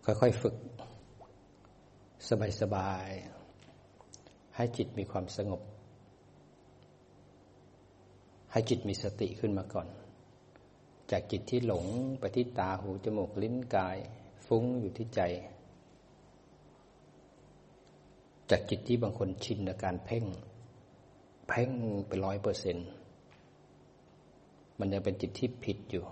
ค่อยๆฝึกสบายๆให้จิตมีความสงบให้จิตมีสติขึ้นมาก่อนจากจิตที่หลงไปที่ตาหูจมูกลิ้นกายฟุ้งอยู่ที่ใจจากจิตที่บางคนชินกับการเพ่งไป100%มันยังเป็นจิตที่ผิดอยู่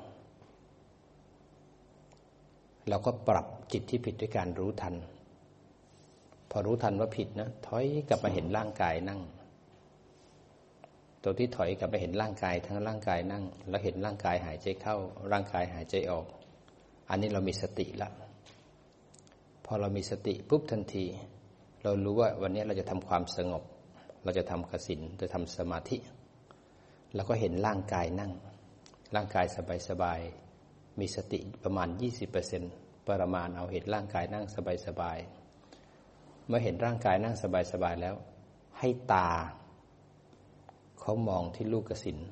เราก็ปรับจิตที่ผิดด้วยการรู้ทันพอรู้ทันว่าผิดนะถอยกลับมาเห็นร่างกายนั่งตัวที่ถอยกลับไปเห็นร่างกายทั้งร่างกายนั่งแล้วเห็นร่างกายหายใจเข้าร่างกายหายใจออกอันนี้เรามีสติละพอเรามีสติปุ๊บทันทีเรารู้ว่าวันนี้เราจะทำความสงบเราจะทำกสิณจะทำสมาธิแล้วก็เห็นร่างกายนั่งร่างกายสบายๆมีสติประมาณ 20% ประมาณเอาเห็นร่างกายนั่งสบายๆเมื่อเห็นร่างกายนั่งสบายๆแล้วให้ตาเขามองที่ลูกกสิณ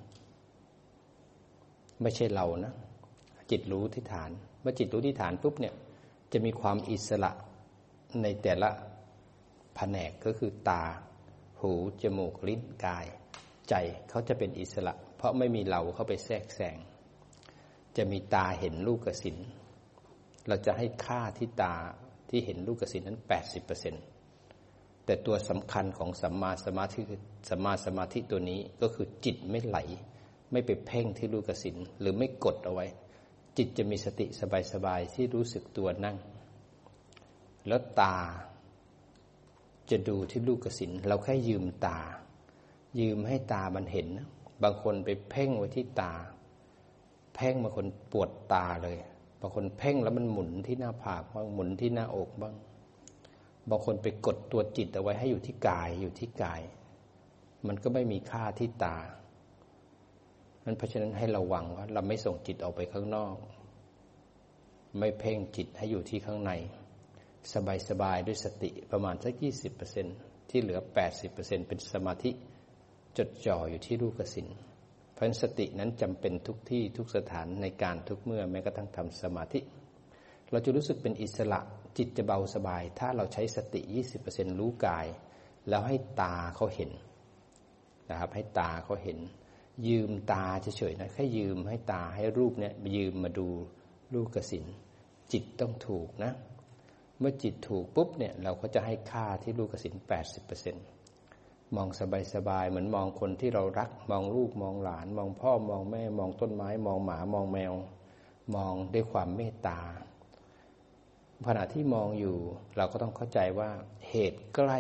ไม่ใช่เรานะจิตรู้ที่ฐานเมื่อจิตรู้ที่ฐานปุ๊บเนี่ยจะมีความอิสระในแต่ละแผนกก็คือตาหูจมูกลิ้นกายใจเขาจะเป็นอิสระเพราะไม่มีเราเข้าไปแทรกแซงจะมีตาเห็นลูกกสิณเราจะให้ค่าที่ตาที่เห็นลูกกสิณนั้น 80%แต่ตัวสำคัญของสัมมาสมาธิคือสัมมาสมาธิตัวนี้ก็คือจิตไม่ไหลไม่ไปเพ่งที่ลูกกสิณหรือไม่กดเอาไว้จิตจะมีสติสบายๆที่รู้สึกตัวนั่งแล้วตาจะดูที่ลูกกสิณเราแค่ยืมตายืมให้ตามันเห็นบางคนไปเพ่งไว้ที่ตาเพ่งบางคนปวดตาเลยบางคนเพ่งแล้วมันหมุนที่หน้าผากบ้างหมุนที่หน้าอกบ้างบางคนไปกดตัวจิตเอาไว้ให้อยู่ที่กายมันก็ไม่มีค่าที่ตาเพราะฉะนั้นให้ระวังว่าเราไม่ส่งจิตออกไปข้างนอกไม่เพ่งจิตให้อยู่ที่ข้างในสบายๆด้วยสติประมาณสัก 20% ที่เหลือ 80% เป็นสมาธิจดจ่ออยู่ที่ลูกกสิณเพราะสตินั้นจำเป็นทุกที่ทุกสถานในการทุกเมื่อแม้กระทั่งทำสมาธิเราจะรู้สึกเป็นอิสระจิตจะเบาสบายถ้าเราใช้สติ 20% รู้กายแล้วให้ตาเขาเห็นนะครับให้ตาเขาเห็นยืมตาเฉยๆนะแค่ยืมให้ตาให้รูปเนี่ยยืมมาดูลูกกสิณจิตต้องถูกนะเมื่อจิตถูกปุ๊บเนี่ยเราก็จะให้ค่าที่ลูกกสิณ 80% มองสบายๆเหมือนมองคนที่เรารักมองลูกมองหลานมองพ่อมองแม่มองต้นไม้มองหมามองแมวมองด้วยความเมตตาขณะที่มองอยู่เราก็ต้องเข้าใจว่าเหตุใกล้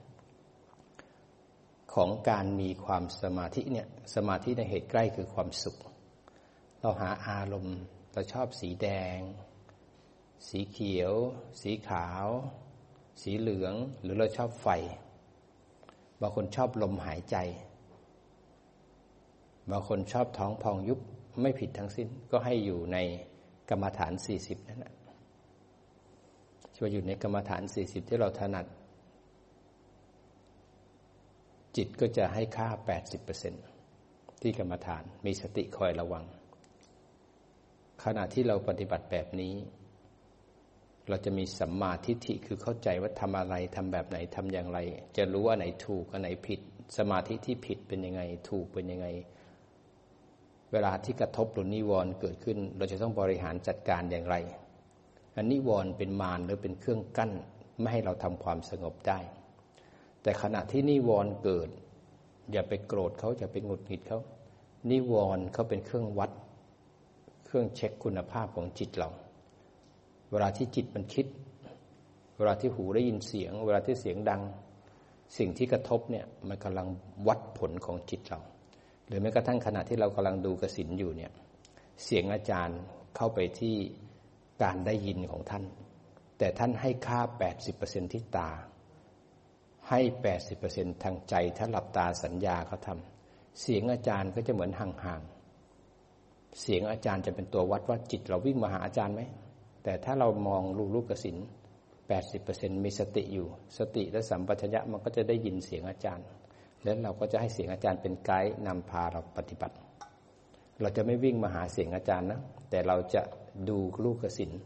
ของการมีความสมาธิเนี่ยสมาธิในเหตุใกล้คือความสุขเราหาอารมณ์เราชอบสีแดงสีเขียวสีขาวสีเหลืองหรือเราชอบไฟบางคนชอบลมหายใจบางคนชอบท้องพองยุบไม่ผิดทั้งสิ้นก็ให้อยู่ในกรรมฐาน40นั่นแหละช่วยอยู่ในกรรมฐาน40ที่เราถนัดจิตก็จะให้ค่า 80% ที่กรรมฐานมีสติคอยระวังขณะที่เราปฏิบัติแบบนี้เราจะมีสัมมาทิฏฐิคือเข้าใจว่าทำอะไรทำแบบไหนทำอย่างไรจะรู้ว่าไหนถูกอันไหนผิดสมาธิที่ผิดเป็นยังไงถูกเป็นยังไงเวลาที่กระทบหรือนิวรณ์เกิดขึ้นเราจะต้องบริหารจัดการอย่างไรอันนิวรณ์เป็นมารหรือเป็นเครื่องกั้นไม่ให้เราทำความสงบได้แต่ขณะที่นิวรณ์เกิดอย่าไปโกรธเขาอย่าไปหงุดหงิดเขานิวรณ์เขาเป็นเครื่องวัดเครื่องเช็คคุณภาพของจิตเราเวลาที่จิตมันคิดเวลาที่หูได้ยินเสียงเวลาที่เสียงดังสิ่งที่กระทบเนี่ยมันกำลังวัดผลของจิตเราหรือแม้กระทั่งขณะที่เรากำลังดูกสิณอยู่เนี่ยเสียงอาจารย์เข้าไปที่การได้ยินของท่านแต่ท่านให้ค่า 80% ที่ตาให้ 80% ทางใจถ้าหลับตาสัญญาเขาทำเสียงอาจารย์ก็จะเหมือนห่างๆเสียงอาจารย์จะเป็นตัววัดว่าจิตเราวิ่งมาหาอาจารย์ไหมแต่ถ้าเรามองลูกกสิณ 80% มีสติอยู่สติและสัมปชัญญะมันก็จะได้ยินเสียงอาจารย์แล้วเราก็จะให้เสียงอาจารย์เป็นไกด์นำพาเราปฏิบัติเราจะไม่วิ่งมาหาเสียงอาจารย์นะแต่เราจะดูลูกกสิณ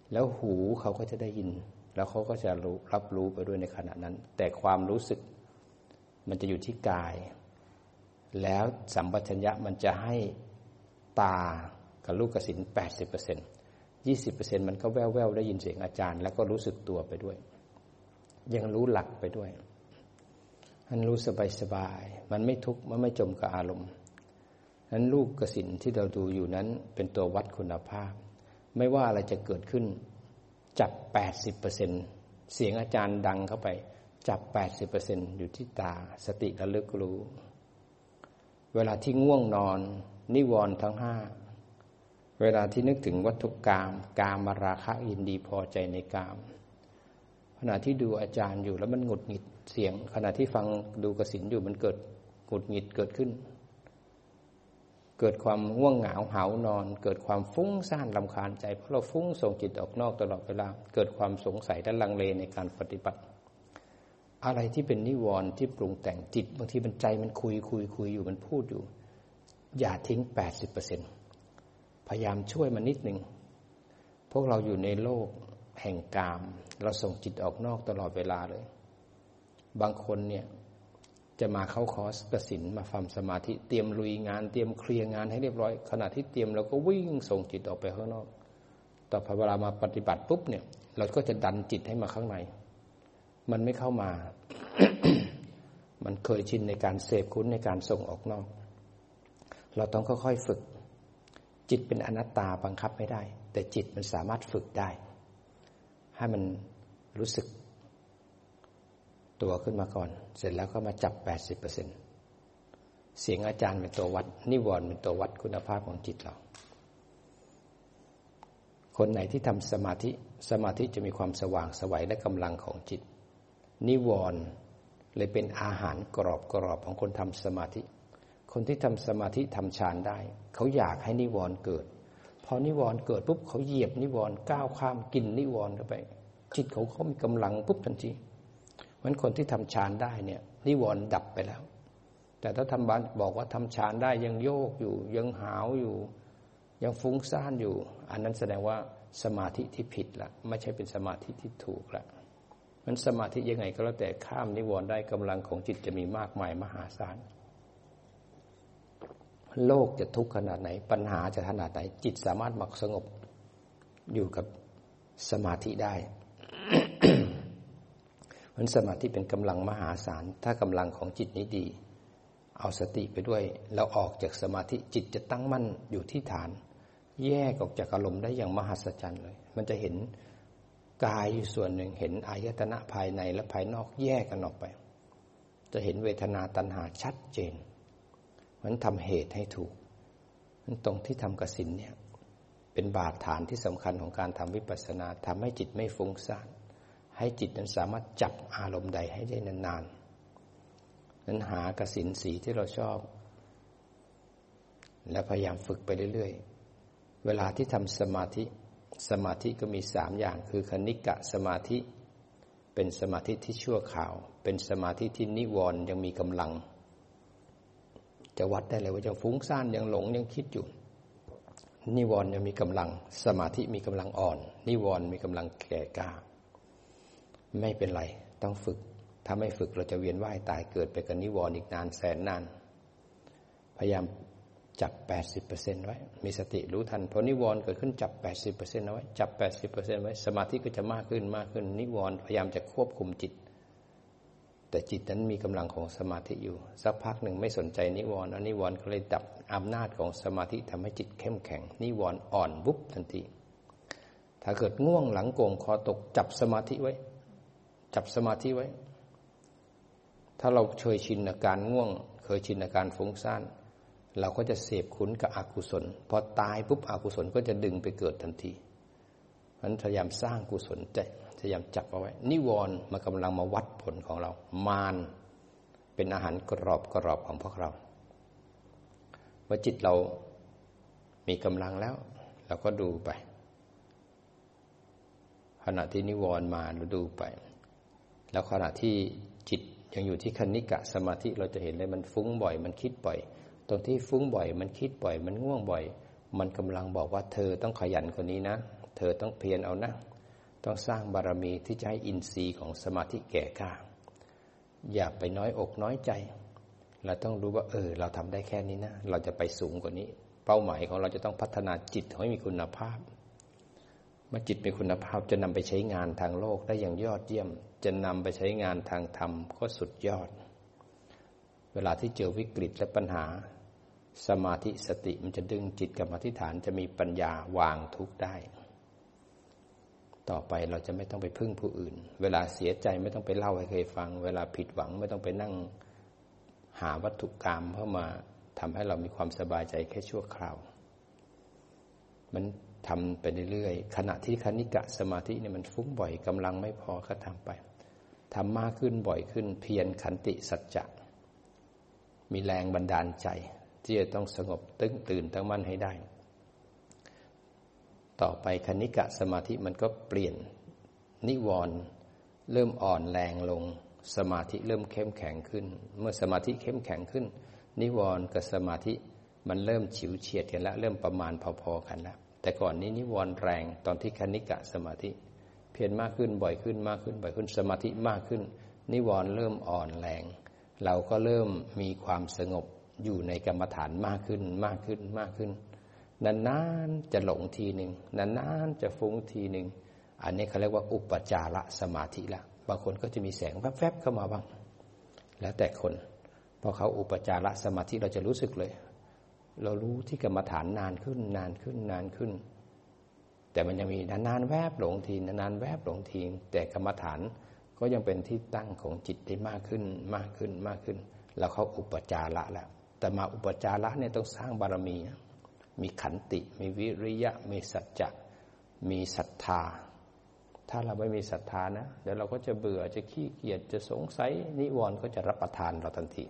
แล้วหูเขาก็จะได้ยินแล้วเขาก็จะรับรู้ไปด้วยในขณะนั้นแต่ความรู้สึกมันจะอยู่ที่กายแล้วสัมปชัญญะมันจะให้ตากับลูกกสิณ 80% 20% มันก็แว่วๆได้ยินเสียงอาจารย์แล้วก็รู้สึกตัวไปด้วยยังรู้หลักไปด้วยมันรู้สบายๆมันไม่ทุกข์มันไม่จมกับอารมณ์นั้นลูกกสิณที่เราดูอยู่นั้นเป็นตัววัดคุณภาพไม่ว่าอะไรจะเกิดขึ้นจับ 80% เสียงอาจารย์ดังเข้าไปจับ 80% อยู่ที่ตาสติระลึกรู้เวลาที่ง่วงนอนนิวรณ์ทั้ง5เวลาที่นึกถึงวัตถุกามกามราคะยินดีพอใจในกามขณะที่ดูอาจารย์อยู่แล้วมันหงุดหงิดเสียงขณะที่ฟังดูกสิณอยู่มันเกิดหงุดหงิดเกิดขึ้นเกิดความง่วงเหงาหาวนอนเกิดความฟุ้งซ่านรำคาญใจเพราะเราฟุ้งส่งจิตออกนอกตลอดเวลาเกิดความสงสัยและลังเลในการปฏิบัติอะไรที่เป็นนิวรณ์ที่ปรุงแต่งจิตบางทีมันใจมันคุยอยู่มันพูดอยู่อย่าทิ้ง 80% พยายามช่วยมันนิดนึงพวกเราอยู่ในโลกแห่งกามเราส่งจิตออกนอกตลอดเวลาเลยบางคนเนี่ยจะมาเข้าคอร์สกสิณมาฟังสมาธิเตรียมลุยงานเตรียมเคลียร์งานให้เรียบร้อยขณะที่เตรียมเราก็วิ่งส่งจิตออกไปข้างนอกต่อพอเวลามาปฏิบัติปุ๊บเนี่ยเราก็จะดันจิตให้มาข้างในมันไม่เข้ามา มันเคยชินในการเสพคุ้นในการส่งออกนอกเราต้องค่อยๆฝึกจิตเป็นอนัตตาบังคับไม่ได้แต่จิตมันสามารถฝึกได้ให้มันรู้สึกตัวขึ้นมาก่อนเสร็จแล้วก็มาจับ 80% เสียงอาจารย์เป็นตัววัดนิวรณ์เป็นตัววัดคุณภาพของจิตเราคนไหนที่ทำสมาธิจะมีความสว่างไสวและกำลังของจิตนิวรณ์เลยเป็นอาหารกรอบของคนทำสมาธิคนที่ทำสมาธิทำฌานได้เขาอยากให้นิวรณ์เกิดพอนิวรณ์เกิดปุ๊บเขาเหยียบนิวรณ์ก้าวข้ามกินนิวรณ์เข้าไปจิตเขามีกำลังปุ๊บทันทีเพราะฉะนั้นคนที่ทำฌานได้เนี่ยนิวรณ์ดับไปแล้วแต่ถ้าทำบ้านบอกว่าทำฌานได้ยังโยกอยู่ยังหาวอยู่ยังฟุ้งซ่านอยู่อันนั้นแสดงว่าสมาธิที่ผิดละไม่ใช่เป็นสมาธิที่ถูกละมันสมาธิยังไงก็แล้วแต่ข้ามนิวรณ์ได้กำลังของจิตจะมีมากมายมหาศาลโลกจะทุกข์ขนาดไหนปัญหาจะขนาดไหนจิตสามารถหมักสงบอยู่กับสมาธิได้ มันสมาธิเป็นกำลังมหาศาลถ้ากำลังของจิตนี้ดีเอาสติไปด้วยแล้วออกจากสมาธิจิตจะตั้งมั่นอยู่ที่ฐานแยกออกจากอารมณ์ได้อย่างมหัศจรรย์เลยมันจะเห็นกายอยู่ส่วนหนึ่งเห็นอายตนะภายในและภายนอกแยกกันออกไปจะเห็นเวทนาตัณหาชัดเจนมันทำเหตุให้ถูกมันตรงที่ทำกสิณเนี่ยเป็นบาดฐานที่สำคัญของการทำวิปัสสนาทำให้จิตไม่ฟุ้งซ่านให้จิตนั้นสามารถจับอารมณ์ใดให้ได้นานๆนั้นหากสิณสีที่เราชอบและพยายามฝึกไปเรื่อยๆเวลาที่ทำสมาธิก็มี3อย่างคือคณิกะสมาธิเป็นสมาธิที่ชั่วคราวเป็นสมาธิที่นิวรณ์ยังมีกำลังจะวัดได้เลยว่ายังฟุ้งซ่านยังหลงยังคิดอยู่นิวรณ์ยังมีกำลังสมาธิมีกำลังอ่อนนิวรณ์มีกำลังแก่กล้าไม่เป็นไรต้องฝึกถ้าไม่ฝึกเราจะเวียนว่ายตายเกิดไปกับนิวรณ์อีกนานแสนนานพยายามจับ 80% ไว้มีสติรู้ทันพอนิวรณ์เกิดขึ้นจับ 80% เอาไว้จับ 80% ไว้สมาธิก็จะมากขึ้นนิวรณ์พยายามจะควบคุมจิตแต่จิตนั้นมีกำลังของสมาธิอยู่สักพักหนึ่งไม่สนใจนิวรณ์นิวรณ์ก็เลยดับอำนาจของสมาธิทำให้จิตเข้มแข็งนิวรณ์อ่อนบุ๊บทันทีถ้าเกิดง่วงหลังโก่งคอตกจับสมาธิไว้จับสมาธิไว้ถ้าเราเคยชินอาการง่วงเคยชินอาการฟุ้งซ่านเราก็จะเสพคุ้นกับอกุศลพอตายปุ๊บอกุศลก็จะดึงไปเกิดทันทีเพราะฉะนั้นพยายามสร้างกุศลใจพยายามจับเอาไว้นิวรณ์มากำลังมาวัดผลของเรามารเป็นอาหารกรอบของพวกเราว่าจิตเรามีกำลังแล้วเราก็ดูไปขณะที่นิวรณ์มาเราดูไปแล้วขณะที่จิตยังอยู่ที่คณิกะสมาธิเราจะเห็นเลยมันฟุ้งบ่อยมันคิดบ่อยตรงที่ฟุ้งบ่อยมันคิดบ่อยมันง่วงบ่อยมันกำลังบอกว่าเธอต้องขยันกว่านี้นะเธอต้องเพียรเอานะต้องสร้างบารมีที่จะให้อินทรีย์ของสมาธิแก่กล้าอย่าไปน้อยอกน้อยใจเราต้องรู้ว่าเราทำได้แค่นี้นะเราจะไปสูงกว่านี้เป้าหมายของเราจะต้องพัฒนาจิตให้มีคุณภาพเมื่อจิตมีคุณภาพจะนำไปใช้งานทางโลกได้อย่างยอดเยี่ยมจะนำไปใช้งานทางธรรมก็สุดยอดเวลาที่เจอวิกฤตและปัญหาสมาธิสติมันจะดึงจิตกลับมาที่ฐานจะมีปัญญาวางทุกข์ได้ต่อไปเราจะไม่ต้องไปพึ่งผู้อื่นเวลาเสียใจไม่ต้องไปเล่าให้ใครฟังเวลาผิดหวังไม่ต้องไปนั่งหาวัตถุกรรมเข้ามาทำให้เรามีความสบายใจแค่ชั่วคราวมันทำไปเรื่อยๆขณะที่คณิกะสมาธิเนี่ยมันฟุ้งบ่อยกำลังไม่พอก็ทำไปทำมากขึ้นบ่อยขึ้นเพียรขันติสัจจะมีแรงบันดาลใจที่จะต้องสงบตึงตื่นตั้งมั่นให้ได้ต่อไปคณิกะสมาธิมันก็เปลี่ยนนิวรณ์เริ่มอ่อนแรงลงสมาธิเริ่มเข้มแข็งขึ้นเมื่อสมาธิเข้มแข็งขึ้นนิวรณ์กับสมาธิมันเริ่มฉิวเฉียดกันแล้วเริ่มประมาณพอๆกันแล้วแต่ก่อนนี้นิวรณ์แรงตอนที่คณิกะสมาธิเพียรมากขึ้นบ่อยขึ้นมากขึ้นบ่อยขึ้นสมาธิมากขึ้นนิวรณ์เริ่มอ่อนแรงเราก็เริ่มมีความสงบอยู่ในกรรมฐานมากขึ้นมากขึ้นมากขึ้นนานๆจะหลงทีหนึ่งนานๆจะฟุ้งทีหนึ่งอันนี้เขาเรียกว่าอุปจารสมาธิละบางคนก็จะมีแสงแวบๆเข้ามาบ้างแล้วแต่คนพอเขาอุปจารสมาธิเราจะรู้สึกเลยเรารู้ที่กรรมฐานนานขึ้นนานขึ้นนานขึ้นแต่มันยังมีนานๆแวบหลงทีนานๆแวบหลงทีแต่กรรมฐานก็ยังเป็นที่ตั้งของจิตได้มากขึ้นมากขึ้นมากขึ้นแล้วเขาอุปจาระแล้วแต่มาอุปจาระเนี่ยต้องสร้างบารมีมีขันติมีวิริยะมีสัจจะมีศรัทธาถ้าเราไม่มีศรัทธานะเดี๋ยวเราก็จะเบื่อจะขี้เกียจจะสงสัยนิวรณ์ก็จะรับประทานเราทันที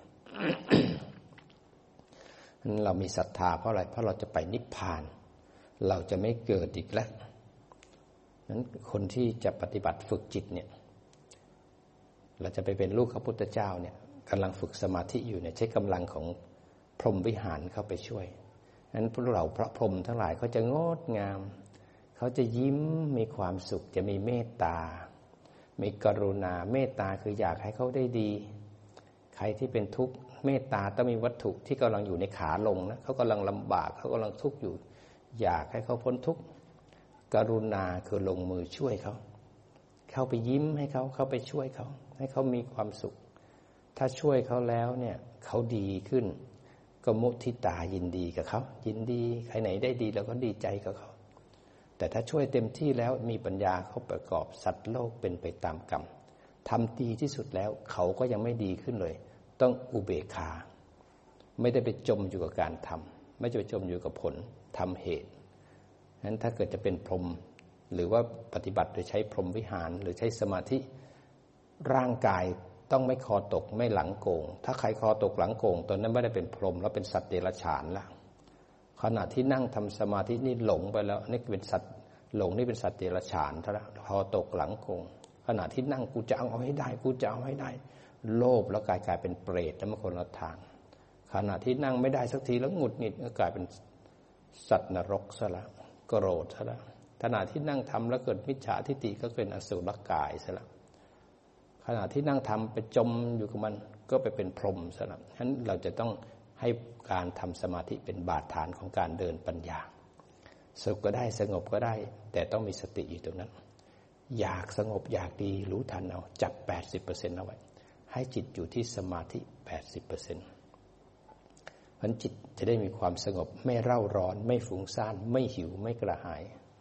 เรามีศรัทธาเพราะอะไรเพราะเราจะไปนิพพานเราจะไม่เกิดอีกแล้วนั้นคนที่จะปฏิบัติฝึกจิตเนี่ยเราจะไปเป็นลูกพระพุทธเจ้าเนี่ยกำลังฝึกสมาธิอยู่เนี่ยใช้กำลังของพรหมวิหารเข้าไปช่วยนั้นพวกเราพระพรหมทั้งหลายเขาจะงดงามเขาจะยิ้มมีความสุขจะมีเมตตามีกรุณาเมตตาคืออยากให้เขาได้ดีใครที่เป็นทุกข์เมตตาต้องมีวัตถุที่กำลังอยู่ในขาลงนะเขากำลังลำบากเขากำลังทุกข์อยู่อยากให้เขาพ้นทุกข์กรุณาคือลงมือช่วยเขาเข้าไปยิ้มให้เขาเข้าไปช่วยเขาให้เขามีความสุขถ้าช่วยเขาแล้วเนี่ยเขาดีขึ้นก็มุทิตายินดีกับเขายินดีใครไหนได้ดีเราก็ดีใจกับเขาแต่ถ้าช่วยเต็มที่แล้วมีปัญญาเขาประกอบสัตว์โลกเป็นไปตามกรรมทำดีที่สุดแล้วเขาก็ยังไม่ดีขึ้นเลยต้องอุเบกขาไม่ได้ไปจมอยู่กับการทำไม่จะไปจมอยู่กับผลทำเหตุนั้นถ้าเกิดจะเป็นพรหมหรือว่าปฏิบัติโดยใช้พรหมวิหารหรือใช้สมาธิร่างกายต้องไม่คอตกไม่หลังโก่งถ้าใครคอตกหลังโก่งตอนนั้นไม่ได้เป็นพรหมแล้วเป็นสัตว์เดรัจฉานละขณะที่นั่งทำสมาธินี่หลงไปแล้วนี่เป็นสัตว์หลงนี่เป็นสัตว์เดรัจฉานท่าคอตกหลังโก่งขณะที่นั่งกูจะเอาให้ได้กูจะเอาให้ได้โลภแล้วกลายเป็นเปรตแล้วมันคนละทางขณะที่นั่งไม่ได้สักทีแล้วหงุดหงิดก็กลายเป็นสัตว์นรกซะละโกรธซะละขณะที่นั่งทำแล้วเกิดมิจฉาทิฏฐิก็เป็นอสุรกายซะละขณะที่นั่งทำไปจมอยู่กับมันก็ไปเป็นพรหมซะละฉะนั้นเราจะต้องให้การทำสมาธิเป็นบาดฐานของการเดินปัญญาสุขก็ได้สงบก็ได้แต่ต้องมีสติอยู่ตรงนั้นอยากสงบอยากดีรู้ทันเอาจับ 80% เอาไว้ให้จิตอยู่ที่สมาธิ 80% เพราะจิตจะได้มีความสงบไม่เร่าร้อนไม่ฟุ้งซ่านไม่หิวไม่กระหาย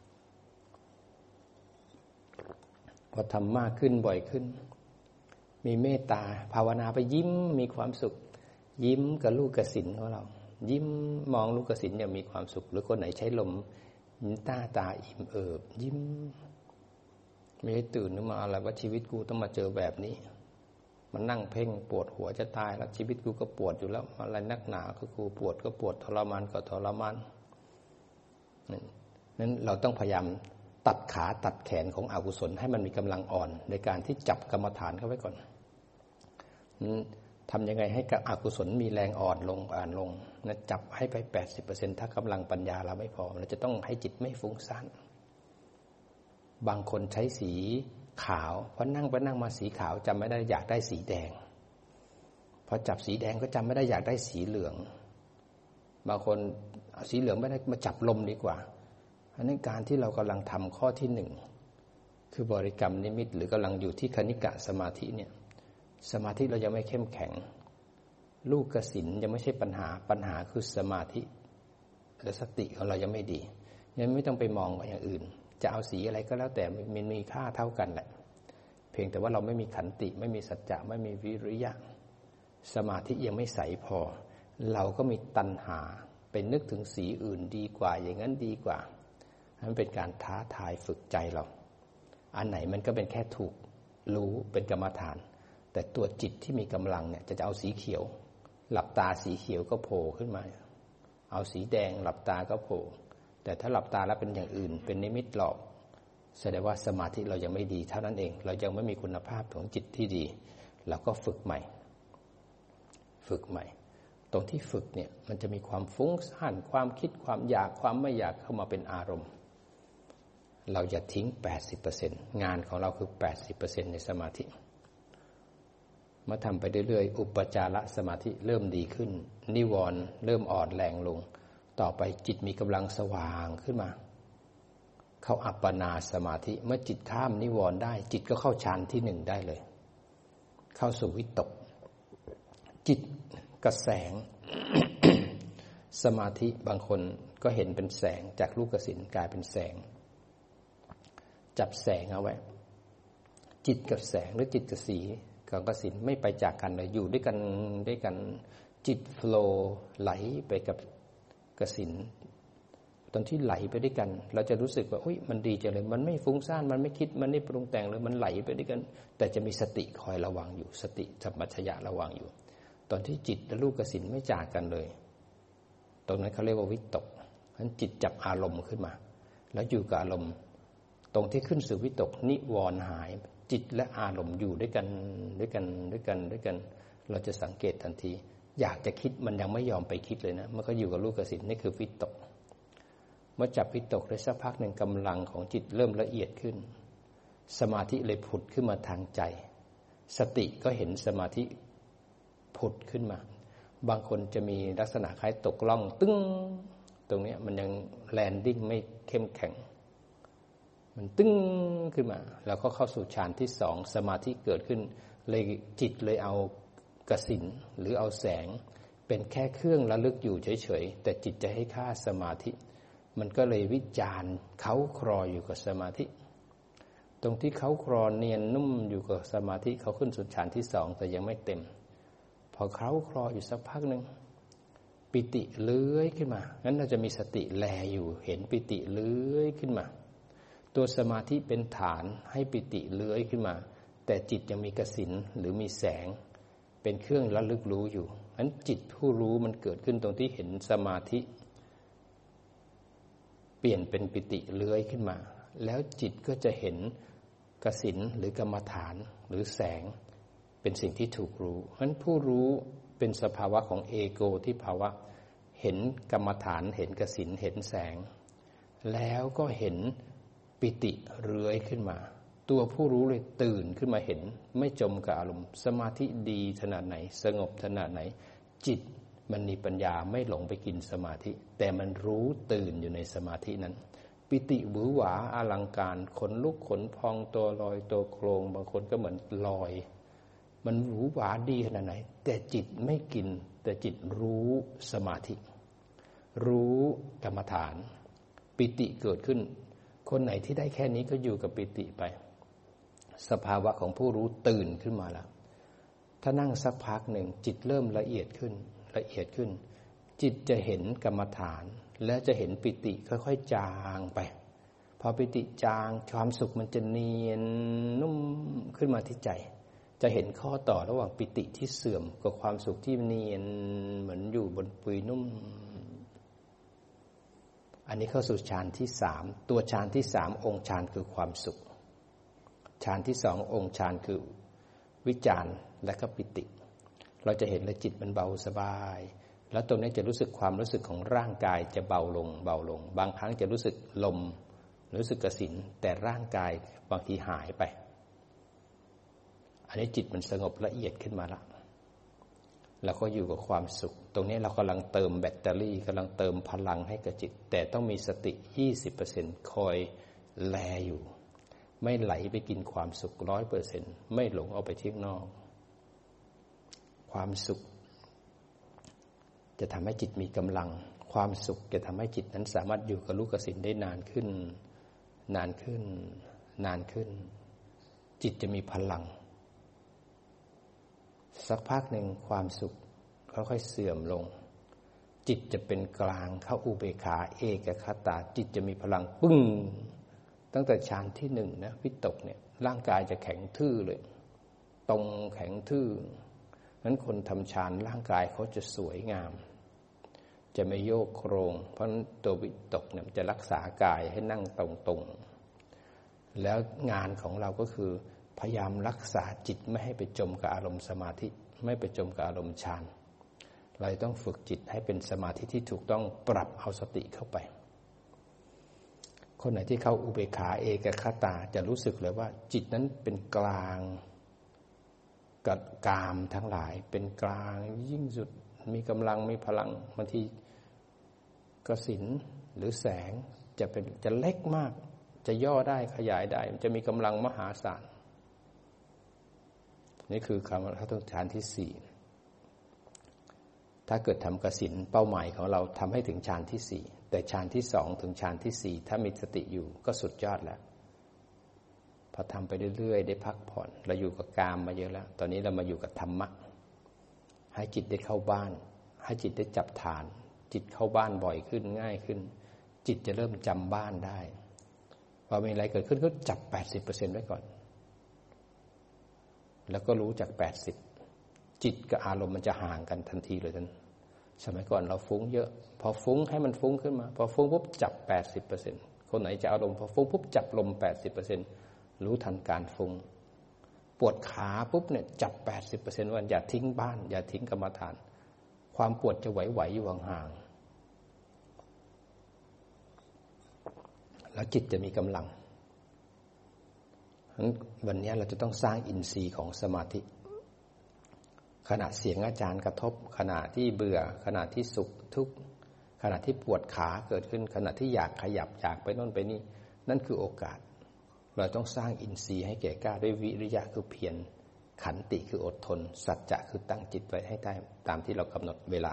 พอทำมากขึ้นบ่อยขึ้นมีเมตตาภาวนาไปยิ้มมีความสุขยิ้มกับลูกกสิณของเรายิ้มมองลูกกสิณอย่างมีความสุขหรือคนไหนใช้ลมตาอิ่มเอิบยิ้มไม่ได้ตื่นขึ้นมาอะไรว่าชีวิตกูต้องมาเจอแบบนี้มันนั่งเพ่งปวดหัวจะตายแล้วชีวิตกูก็ปวดอยู่แล้วอะไรนักหนาก็กูปวดก็ปวดทรมานก็ทรมานนั้นเราต้องพยายามตัดขาตัดแขนของอกุศลให้มันมีกำลังอ่อนในการที่จับกรรมฐานเข้าไว้ก่อนทำยังไงให้อกุศลมีแรงอ่อนลงนะจับให้ไป 80% ถ้ากำลังปัญญาเราไม่พอเราจะต้องให้จิตไม่ฟุ้งซ่านบางคนใช้สีขาวพอนั่งไปนั่งมาสีขาวจำไม่ได้อยากได้สีแดงพอจับสีแดงก็จำไม่ได้อยากได้สีเหลืองบางคนสีเหลืองไม่ได้มาจับลมดีกว่าอันนั้นการที่เรากำลังทำข้อที่หนึ่งคือบริกรรมนิมิตหรือกำลังอยู่ที่คณิกะสมาธิเนี่ยสมาธิเรายังไม่เข้มแข็งลูกกสิณยังไม่ใช่ปัญหาคือสมาธิและสติของเรายังไม่ดียังไม่ต้องไปมองว่าอย่างอื่นจะเอาสีอะไรก็แล้วแต่มันมีค่าเท่ากันแหละเพียงแต่ว่าเราไม่มีขันติไม่มีสัจจะไม่มีวิริยะสมาธิยังไม่ใสพอเราก็มีตัณหาไปนึกถึงสีอื่นดีกว่าอย่างนั้นดีกว่ามันเป็นการท้าทายฝึกใจเราอันไหนมันก็เป็นแค่ถูกรู้เป็นกรรมฐานแต่ตัวจิตที่มีกำลังเนี่ยจะเอาสีเขียวหลับตาสีเขียวก็โผล่ขึ้นมาเอาสีแดงหลับตาก็โผล่แต่ถ้าหลับตาแล้วเป็นอย่างอื่นเป็นนิมิตหลอกแสดงว่าสมาธิเรายังไม่ดีเท่านั้นเองเรายังไม่มีคุณภาพของจิตที่ดีเราก็ฝึกใหม่ตรงที่ฝึกเนี่ยมันจะมีความฟุ้งซ่านความคิดความอยากความไม่อยากเข้ามาเป็นอารมณ์เราอย่าทิ้ง 80% งานของเราคือ 80% ในสมาธิมาทำไปเรื่อยๆอุปจารสมาธิเริ่มดีขึ้นนิวรณ์เริ่มอ่อนแรงลงต่อไปจิตมีกำลังสว่างขึ้นมาเข้าอัปปนาสมาธิเมื่อจิตข้ามนิวรณ์ได้จิตก็เข้าฌานที่หนึ่งได้เลยเข้าสู่วิตกจิตกระแสง สมาธิบางคนก็เห็นเป็นแสงจากลูกกสิณกลายเป็นแสงจับแสงเอาไว้จิตกับแสงหรือจิตกับสีกับกสิณไม่ไปจากกันเลยอยู่ด้วยกันจิตโฟลว์ไหลไปกับกสิณตอนที่ไหลไปด้วยกันเราจะรู้สึกว่าอุ๊ยมันดีจังเลยมันไม่ฟุ้งซ่านมันไม่คิดมันไม่ปรุงแต่งเลยมันไหลไปด้วยกันแต่จะมีสติคอยระวังอยู่สติสัมปชัญญะระวังอยู่ตอนที่จิตและลูกกสิณไม่จากกันเลยตรงนั้นเขาเรียกว่าวิตกฉะนั้นจิตจับอารมณ์ขึ้นมาแล้วอยู่กับอารมณ์ตรงที่ขึ้นสู่วิตกนิวรณ์หายจิตและอารมณ์อยู่ด้วยกันเราจะสังเกตทันทีอยากจะคิดมันยังไม่ยอมไปคิดเลยนะมันก็อยู่กับลูกกสิณนี่คือวิตกเมื่อจับวิตกได้สักพักหนึ่งกำลังของจิตเริ่มละเอียดขึ้นสมาธิเลยผุดขึ้นมาทางใจสติก็เห็นสมาธิผุดขึ้นมาบางคนจะมีลักษณะคล้ายตกล่องตึ้งตรงนี้มันยังแลนดิ้งไม่เข้มแข็งมันตึ้งขึ้นมาแล้วก็เข้าสู่ฌานที่สองสมาธิเกิดขึ้นเลยจิตเลยเอากสิณหรือเอาแสงเป็นแค่เครื่องระลึกอยู่เฉยๆแต่จิตจะให้ค่าสมาธิมันก็เลยวิจารณ์เขาครออยู่กับสมาธิตรงที่เขาครอเนียนนุ่มอยู่กับสมาธิเขาขึ้นสู่ฌานที่สองแต่ยังไม่เต็มพอเขาครออยู่สักพักหนึ่งปิติเลื้อยขึ้นมางั้นเราจะมีสติแลอยู่เห็นปิติเลื้อยขึ้นมาตัวสมาธิเป็นฐานให้ปิติเลื้อยขึ้นมาแต่จิตยังมีกสิณหรือมีแสงเป็นเครื่องระลึกรู้อยู่งั้นจิตผู้รู้มันเกิดขึ้นตรงที่เห็นสมาธิเปลี่ยนเป็นปิติเลื้อยขึ้นมาแล้วจิตก็จะเห็นกสิณหรือกรรมฐานหรือแสงเป็นสิ่งที่ถูกรู้งั้นผู้รู้เป็นสภาวะของเอโกที่ภาวะเห็นกรรมฐานเห็นกสิณเห็นแสงแล้วก็เห็นปิติเลื้อยขึ้นมาตัวผู้รู้เลยตื่นขึ้นมาเห็นไม่จมกับอารมณ์สมาธิดีขนาดไหนสงบขนาดไหนจิตมันมีปัญญาไม่หลงไปกินสมาธิแต่มันรู้ตื่นอยู่ในสมาธินั้นปิติหวือหวาอลังการขนลุกขนพองตัวลอยตัวโครงบางคนก็เหมือนลอยมันหวือหวาดีขนาดไหนแต่จิตไม่กินแต่จิตรู้สมาธิรู้กรรมฐานปิติเกิดขึ้นคนไหนที่ได้แค่นี้ก็อยู่กับปิติไปสภาวะของผู้รู้ตื่นขึ้นมาแล้วถ้านั่งสักพักหนึ่งจิตเริ่มละเอียดขึ้นจิตจะเห็นกรรมฐานและจะเห็นปิติค่อยๆจางไปพอปิติจางความสุขมันจะเนียนนุ่มขึ้นมาที่ใจจะเห็นข้อต่อระหว่างปิติที่เสื่อมกับความสุขที่เนียนเหมือนอยู่บนปุยนุ่มอันนี้เข้าสู่ฌานที่สามตัวฌานที่สามองค์ฌานคือความสุขฌานที่สององค์ฌานคือวิจารณ์และก็ปิติเราจะเห็นเลยจิตมันเบาสบายแล้วตรงนี้จะรู้สึกความรู้สึกของร่างกายจะเบาลงบางครั้งจะรู้สึกลมรู้สึกกสิณแต่ร่างกายบางทีหายไปอันนี้จิตมันสงบละเอียดขึ้นมาละแล้วก็อยู่กับความสุขตรงนี้เรากำลังเติมแบตเตอรี่กำลังเติมพลังให้กับจิตแต่ต้องมีสติ 20% คอยแลอยู่ไม่ไหลไปกินความสุข 100% ไม่หลงเอาไปที่นอกความสุขจะทำให้จิตมีกำลังความสุขจะทำให้จิตนั้นสามารถอยู่กับลูกกสิณได้นานขึ้นนานขึ้นนานขึ้นจิตจะมีพลังสักพักหนึ่งความสุขค่อยๆเสื่อมลงจิตจะเป็นกลางเข้าอุเบกขาเอกคตาจิตจะมีพลังปึ้งตั้งแต่ฌานที่1นะวิตกเนี่ยร่างกายจะแข็งทื่อเลยตรงแข็งทื่อนั้นคนทำฌานร่างกายเขาจะสวยงามจะไม่โยกโครงเพราะตัววิตกเนี่ยจะรักษากายให้นั่งตรงๆแล้วงานของเราก็คือพยายามรักษาจิตไม่ให้ไปจมกับอารมณ์สมาธิไม่ไปจมกับอารมณ์ฌานเราต้องฝึกจิตให้เป็นสมาธิที่ถูกต้องปรับเอาสติเข้าไปคนไหนที่เข้าอุเบกขาเอกคตาจะรู้สึกเลยว่าจิตนั้นเป็นกลางกับกามทั้งหลายเป็นกลางยิ่งสุดมีกำลังมีพลังบางทีกสิณหรือแสงจะเล็กมากจะย่อได้ขยายได้จะมีกำลังมหาศาลนี่คือคำว่าฌานที่4ถ้าเกิดทำกสิณเป้าหมายของเราทำให้ถึงฌานที่4แต่ฌานที่2ถึงฌานที่4ถ้ามีสติอยู่ก็สุดยอดแล้วพอทำไปเรื่อยๆได้พักผ่อนเราอยู่กับกามมาเยอะแล้วตอนนี้เรามาอยู่กับธรรมะให้จิตได้เข้าบ้านให้จิตได้จับฐานจิตเข้าบ้านบ่อยขึ้นง่ายขึ้นจิตจะเริ่มจำบ้านได้พอมีอะไรเกิดขึ้นก็จับ 80% ไว้ก่อนแล้วก็รู้จาก80จิตกับอารมณ์มันจะห่างกันทันทีเลยท่านสมัยก่อนเราฟุ้งเยอะพอฟุ้งให้มันฟุ้งขึ้นมาพอฟุ้งปุ๊บจับ 80% คนไหนจะอารมณ์พอฟุ้งปุ๊บจับลม 80% รู้ทันการฟุ้งปวดขาปุ๊บเนี่ยจับ 80% ว่าอย่าทิ้งบ้านอย่าทิ้งกรรมฐานความปวดจะไหวๆอยู่ห่างๆแล้วจิตจะมีกำลังวันนี้เราจะต้องสร้างอินทรีย์ของสมาธิขณะเสียงอาจารย์กระทบขณะที่เบื่อขณะที่สุขทุกข์ขณะที่ปวดขาเกิดขึ้นขณะที่อยากขยับอยากไปโน่นไปนี่นั่นคือโอกาสเราต้องสร้างอินทรีย์ให้แก่กล้าด้วยวิริยะคือเพียรขันติคืออดทนสัจจะคือตั้งจิตไว้ให้ได้ตามที่เรากำหนดเวลา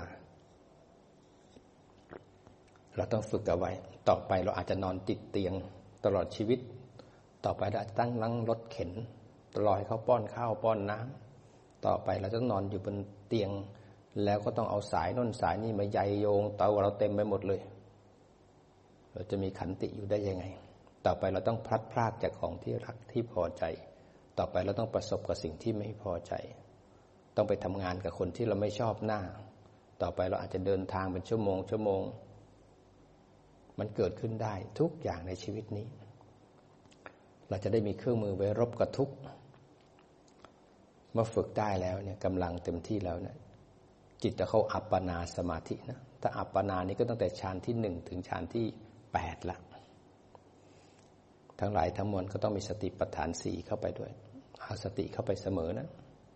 เราต้องฝึกเอาไว้ต่อไปเราอาจจะนอนติดเตียงตลอดชีวิตต่อไปเราจะตั้งนั่งรถเข็นรอให้เขาป้อนข้าวป้อนน้ำต่อไปเราจะนอนอยู่บนเตียงแล้วก็ต้องเอาสายโน่นสายนี่มาใยโยงตัวเราเต็มไปหมดเลยเราจะมีขันติอยู่ได้ยังไงต่อไปเราต้องพลัดพรากจากของที่รักที่พอใจต่อไปเราต้องประสบกับสิ่งที่ไม่พอใจต้องไปทำงานกับคนที่เราไม่ชอบหน้าต่อไปเราอาจจะเดินทางเป็นชั่วโมงมันเกิดขึ้นได้ทุกอย่างในชีวิตนี้เราจะได้มีเครื่องมือไว้รบกับทุกข์เมื่อฝึกได้แล้วเนี่ยกำลังเต็มที่แล้วเนี่ยจิตจะเข้าอัปปนาสมาธินะถ้าอัปปนานี้ก็ตั้งแต่ฌานที่1ถึงฌานที่8ละทั้งหลายทั้งมวลก็ต้องมีสติปัฏฐาน4เข้าไปด้วยเอาสติเข้าไปเสมอนะ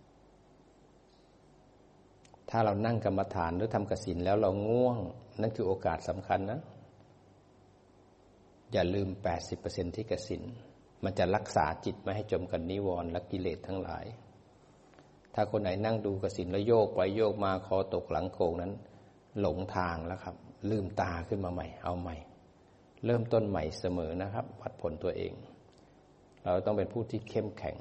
ถ้าเรานั่งกรรมฐานหรือทำกสิณแล้วเราง่วงนั่นคือโอกาสสำคัญนะอย่าลืม 80% ที่กสิณมันจะรักษาจิตไม่ให้จมกับนิวรณ์และกิเลสทั้งหลายถ้าคนไหนนั่งดูกสิณแล้วโยกไปโยกมาคอตกหลังโก่งนั้นหลงทางแล้วครับลืมตาขึ้นมาใหม่เอาใหม่เริ่มต้นใหม่เสมอนะครับวัดผลตัวเองเราต้องเป็นผู้ที่เข้มแข็ง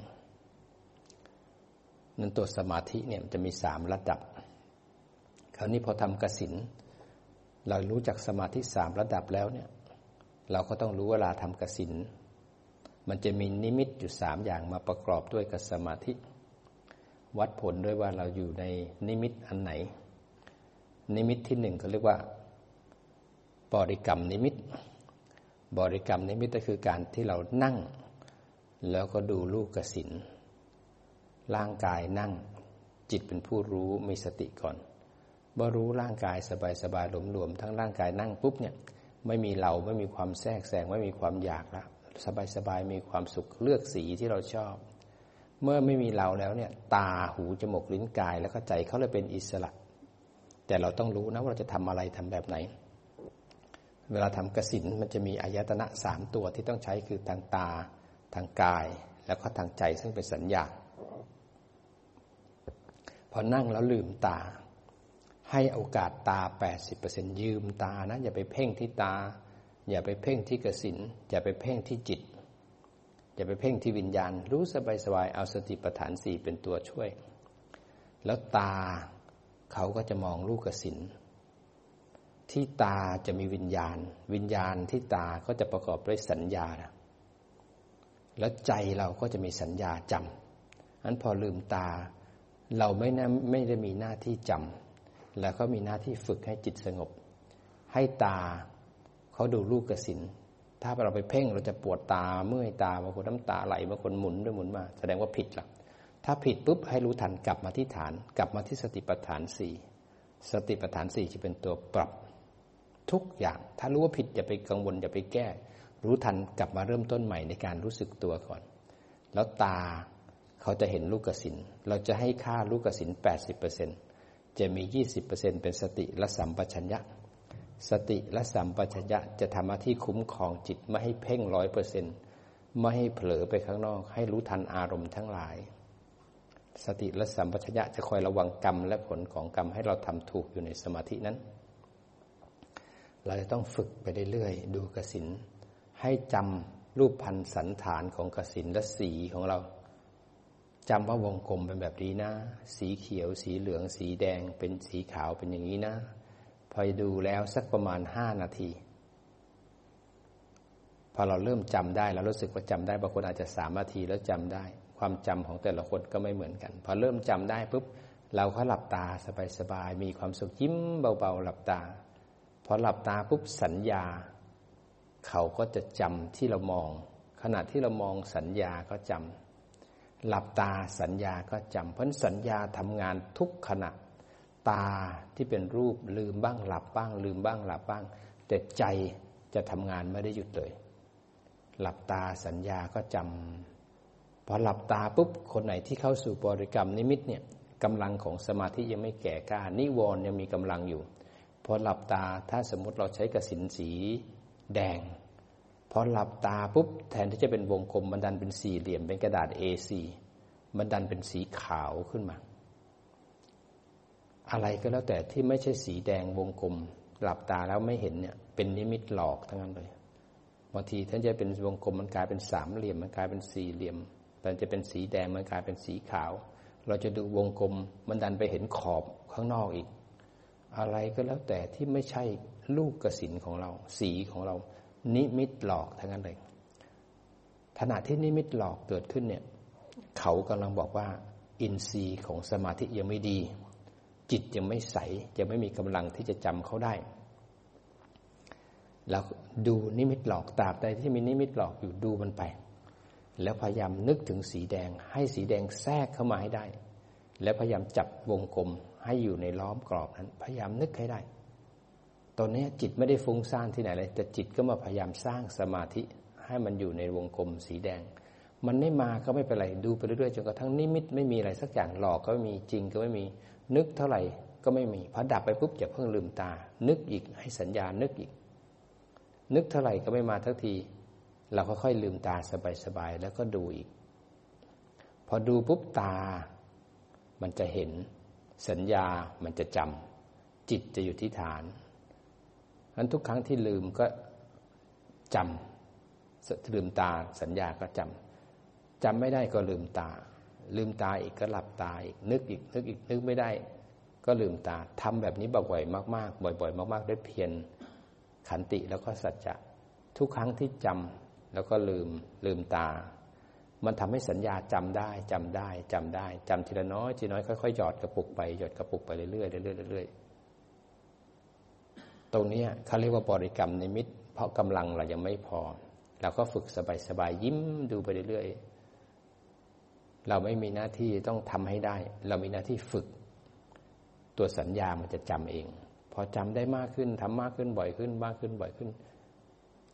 นั้นตัวสมาธิเนี่ยมันจะมี3ระดับคราวนี้พอทำกสิณเรารู้จักสมาธิ3ระดับแล้วเนี่ยเราก็ต้องรู้เวลาทำกสิณมันจะมีนิมิตอยู่3อย่างมาประกอบด้วยกับสมาธิวัดผลด้วยว่าเราอยู่ในนิมิตอันไหนนิมิตที่1เขาเรียกว่าบริกรรมนิมิตบริกรรมนิมิตก็คือการที่เรานั่งแล้วก็ดูรูปกสิณร่างกายนั่งจิตเป็นผู้รู้มีสติก่อนเมื่อรู้ร่างกายสบายๆหลวมๆทั้งร่างกายนั่งปุ๊บเนี่ยไม่มีเราไม่มีความแทรกแซงไม่มีความอยากละสบายๆมีความสุขเลือกสีที่เราชอบเมื่อไม่มีเราแล้วเนี่ยตาหูจมูกลิ้นกายแล้วก็ใจเขาเลยเป็นอิสระแต่เราต้องรู้นะว่าเราจะทำอะไรทำแบบไหนเวลาทำกสิณมันจะมีอายตนะ3ตัวที่ต้องใช้คือทางตาทางกายแล้วก็ทางใจซึ่งเป็นสัญญาพอนั่งแล้วลืมตาให้โอกาสตา 80% ยืมตานะอย่าไปเพ่งที่ตาอย่าไปเพ่งที่กสิณอย่าไปเพ่งที่จิตอย่าไปเพ่งที่วิญญาณรู้สบายๆเอาสติปัฏฐาน4เป็นตัวช่วยแล้วตาเขาก็จะมองรูปกสิณที่ตาจะมีวิญญาณที่ตาก็จะประกอบด้วยสัญญาแล้วใจเราก็จะมีสัญญาจำงั้นพอลืมตาเราไม่ได้มีหน้าที่จำแล้วก็มีหน้าที่ฝึกให้จิตสงบให้ตาเขาดูรูปกสิณถ้าเราไปเพ่งเราจะปวดตาเมื่อยตาบางคนน้ำตาไหลบางคนหมุนด้วยหมุนมาแสดงว่าผิดละถ้าผิดปุ๊บให้รู้ทันกลับมาที่ฐานกลับมาที่สติปัฏฐาน4สติปัฏฐาน4จะเป็นตัวปรับทุกอย่างถ้ารู้ว่าผิดอย่าไปกังวลอย่าไปแก้รู้ทันกลับมาเริ่มต้นใหม่ในการรู้สึกตัวก่อนแล้วตาเขาจะเห็นรูปกสิณเราจะให้ค่ารูปกสิณ 80% จะมี 20% เป็นสติและสัมปชัญญะสติและสัมปชัญญะจะทำหน้าที่คุ้มครองจิตไม่ให้เพ่ง 100% ไม่ให้เผลอไปข้างนอกให้รู้ทันอารมณ์ทั้งหลายสติและสัมปชัญญะจะคอยระวังกรรมและผลของกรรมให้เราทำถูกอยู่ในสมาธินั้นเราจะต้องฝึกไปเรื่อยๆดูกสิณให้จำรูปพันธ์สันฐานของกสิณและสีของเราจำว่าวงกลมเป็นแบบนี้นะสีเขียวสีเหลืองสีแดงเป็นสีขาวเป็นอย่างนี้นะพอดูแล้วสักประมาณ5 นาทีพอเราเริ่มจำได้แล้วรู้สึกว่าจำได้บางคนอาจจะ3 นาทีแล้วจำได้ความจำของแต่ละคนก็ไม่เหมือนกันพอเริ่มจำได้ปุ๊บเราก็หลับตาสบายๆมีความสุขยิ้มเบาๆหลับตาพอหลับตาปุ๊บสัญญาเขาก็จะจำที่เรามองขณะที่เรามองสัญญาก็จำหลับตาสัญญาก็จำเพราะสัญญาทำงานทุกขณะตาที่เป็นรูปลืมบ้างหลับบ้างลืมบ้างหลับบ้างแต่ใจจะทำงานไม่ได้หยุดเลยหลับตาสัญญาก็จำพอหลับตาปุ๊บคนไหนที่เข้าสู่บริกรรมนิมิตเนี่ยกำลังของสมาธิยังไม่แก่กล้านิวรณ์ยังมีกำลังอยู่พอหลับตาถ้าสมมติเราใช้กสิณสีแดงพอหลับตาปุ๊บแทนที่จะเป็นวงกลมมันดันเป็นสี่เหลี่ยมเป็นกระดาษ A4 มันดันเป็นสีขาวขึ้นมาอะไรก็แล้วแต่ที่ไม่ใช่สีแดงวงกลมหลับตาแล้วไม่เห็นเนี่ยเป็นนิมิตหลอกทั้งนั้นเลยบางทีท่านจะเป็นวงกลมมันกลายเป็นสามเหลี่ยมมันกลายเป็นสี่เหลี่ยมแต่จะเป็นสีแดงมันกลายเป็นสีขาวเราจะดูวงกลมมันดันไปเห็นขอบข้างนอกอีกอะไรก็แล้วแต่ที่ไม่ใช่ลูกกสิณของเราสีของเรานิมิตหลอกทั้งนั้นเลยขณะที่นิมิตหลอกเกิดขึ้นเนี่ยเขากำลังบอกว่าอินทรีย์ของสมาธิยังไม่ดีจิตยังไม่ใสยังไม่มีกำลังที่จะจำเขาได้แล้วดูนิมิตหลอกตราบใดที่มีนิมิตหลอกอยู่ดูมันไปแล้วพยายามนึกถึงสีแดงให้สีแดงแทรกเข้ามาให้ได้แล้วพยายามจับวงกลมให้อยู่ในล้อมกรอบนั้นพยายามนึกให้ได้ตอนนี้จิตไม่ได้ฟุ้งซ่านที่ไหนเลยแต่จิตก็มาพยายามสร้างสมาธิให้มันอยู่ในวงกลมสีแดงมันไม่มาก็ไม่เป็นไรดูไปเรื่อยๆจนกระทั่งนิมิตไม่มีอะไรสักอย่างหลอกก็ไม่มีจริงก็ไม่มีนึกเท่าไหร่ก็ไม่มีพอดับไปปุ๊บอย่าเพิ่งลืมตานึกอีกให้สัญญานึกอีกนึกเท่าไหร่ก็ไม่มาทักทีเราก็ค่อยลืมตาสบายๆแล้วก็ดูอีกพอดูปุ๊บตามันจะเห็นสัญญามันจะจำจิตจะอยู่ที่ฐานงั้นทุกครั้งที่ลืมก็จำลืมตาสัญญาก็จำไม่ได้ก็ลืมตาอีกก็หลับตาอีกนึกอีกนึกไม่ได้ก็ลืมตาทำแบบนี้บ่อยๆมากๆบ่อยๆมากๆด้วยเพียรขันติแล้วก็สัจจะทุกครั้งที่จำแล้วก็ลืมตามันทำให้สัญญาจำได้จำทีละน้อยค่อยๆหยอดกระปุกไปเรื่อยๆตรงนี้เขาเรียกว่าบริกรรมนิมิตเพราะกำลังเรายังไม่พอเราก็ฝึกสบายๆยิ้มดูไปเรื่อยๆเราไม่มีหน้าที่ต้องทำให้ได้เรามีหน้าที่ฝึกตัวสัญญามันจะจำเองพอจำได้มากขึ้นทำมากขึ้นบ่อยขึ้น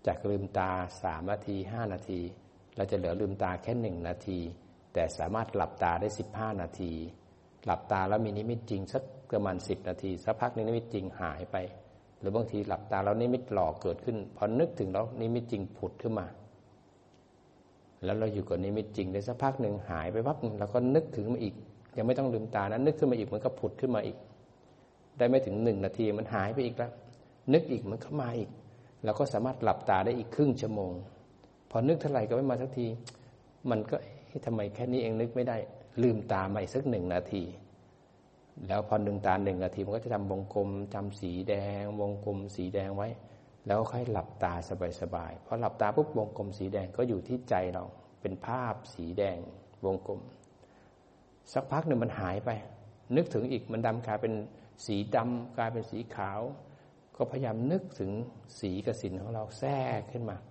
จากลืมตา3 นาที5 นาทีเราจะเหลือลืมตาแค่1 นาทีแต่สามารถหลับตาได้15 นาทีหลับตาแล้วมีนิมิตจริงสักประมาณ10 นาทีสักพักนึงนิมิตจริงหายไปหรือบางทีหลับตาแล้วนิมิตหลอกเกิดขึ้นพอนึกถึงแล้วนิมิตจริงผุดขึ้นมาแล้วเราอยู่กับนิมิตจริงได้สักพักนึงหายไปปั๊บเราก็นึกถึงมาอีกยังไม่ต้องลืมตานะนึกขึ้นมาอีกมันก็ผุดขึ้นมาอีกได้ไม่ถึง1 นาทีมันหายไปอีกแล้วนึกอีกมันก็มาอีกเราก็สามารถหลับตาได้อีกครึ่งชั่วโมงพอนึกเท่าไหร่ก็ไม่มาสักทีมันก็ทำไมแค่นี้เองนึกไม่ได้ลืมตาใหม่สัก1 นาทีแล้วพอลืมตา1 นาทีมันก็จะทำวงกลมจำสีแดงวงกลมสีแดงไว้แล้วค่อยหลับตาสบายๆพอหลับตาปุ๊บวงกลมสีแดงก็อยู่ที่ใจเราเป็นภาพสีแดงวงกลมสักพักหนึ่งมันหายไปนึกถึงอีกมันดำกลายเป็นสีดำกลายเป็นสีขาวก็พยายามนึกถึงสีกสิณของเราแทรกขึ้นมา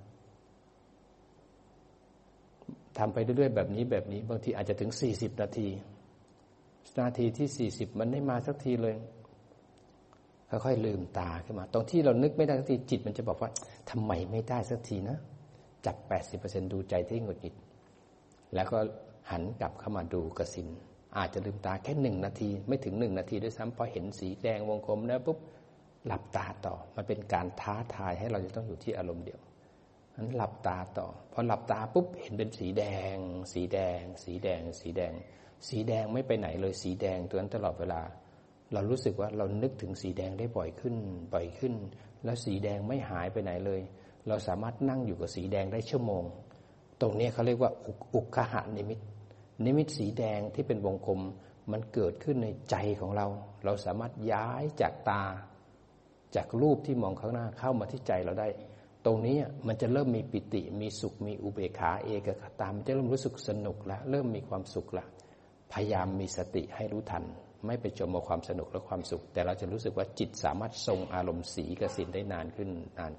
ทำไปเรื่อยๆแบบนี้บางทีอาจจะถึง40 นาทีนาทีที่40มันไม่มาสักทีเลยค่อยๆลืมตาขึ้นมาตรงที่เรานึกไม่ได้สักทีจิตมันจะบอกว่าทำไมไม่ได้สักทีนะจับ 80% ดูใจที่หงุดหงิดแล้วก็หันกลับเข้ามาดูกสิณอาจจะลืมตาแค่1 นาทีไม่ถึง1 นาทีด้วยซ้ำพอเห็นสีแดงวงกลมแล้วปุ๊บหลับตาต่อมันเป็นการท้าทายให้เราจะต้องอยู่ที่อารมณ์เดียวนั้นหลับตาต่อพอหลับตาปุ๊บเห็นเป็นสีแดงสีแดงสีแดงสีแดงสีแดงไม่ไปไหนเลยสีแดงตัวนั้นตลอดเวลาเรารู้สึกว่าเรานึกถึงสีแดงได้บ่อยขึ้นแล้วสีแดงไม่หายไปไหนเลยเราสามารถนั่งอยู่กับสีแดงได้ชั่วโมงตรงนี้เขาเรียกว่าอุกขหนิมิตนิมิตสีแดงที่เป็นวงกลมมันเกิดขึ้นในใจของเราเราสามารถย้ายจากตาจากรูปที่มองข้างหน้าเข้ามาที่ใจเราได้ตรงนี้มันจะเริ่มมีปิติมีสุขมีอุเบกขาเอกคตามันจะเริ่มรู้สึกสนุกแล้วเริ่มมีความสุขแล้วพยายามมีสติให้รู้ทันไม่ไปจมกับความสนุกและความสุขแต่เราจะรู้สึกว่าจิตสามารถทรงอารมณ์สีกสิณได้นานขึ้น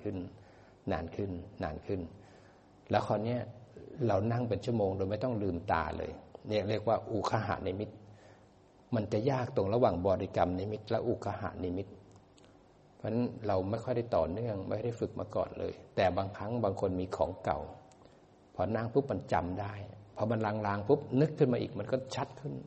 แล้วคราวนี้เรานั่งเป็นชั่วโมงโดยไม่ต้องลืมตาเลยเนี่ยเรียกว่าอุคหะนิมิตมันจะยากตรงระหว่างบริกรรมนิมิตและอุคหะนิมิตเพราะฉะนั้นเราไม่ค่อยได้ต่อเนื่องไม่ได้ฝึกมาก่อนเลยแต่บางครั้งบางคนมีของเก่าพอนั่งปุ๊บมันจำได้พอมันลางๆปุ๊บนึกขึ้นมาอีกมันก็ชัดขึ้น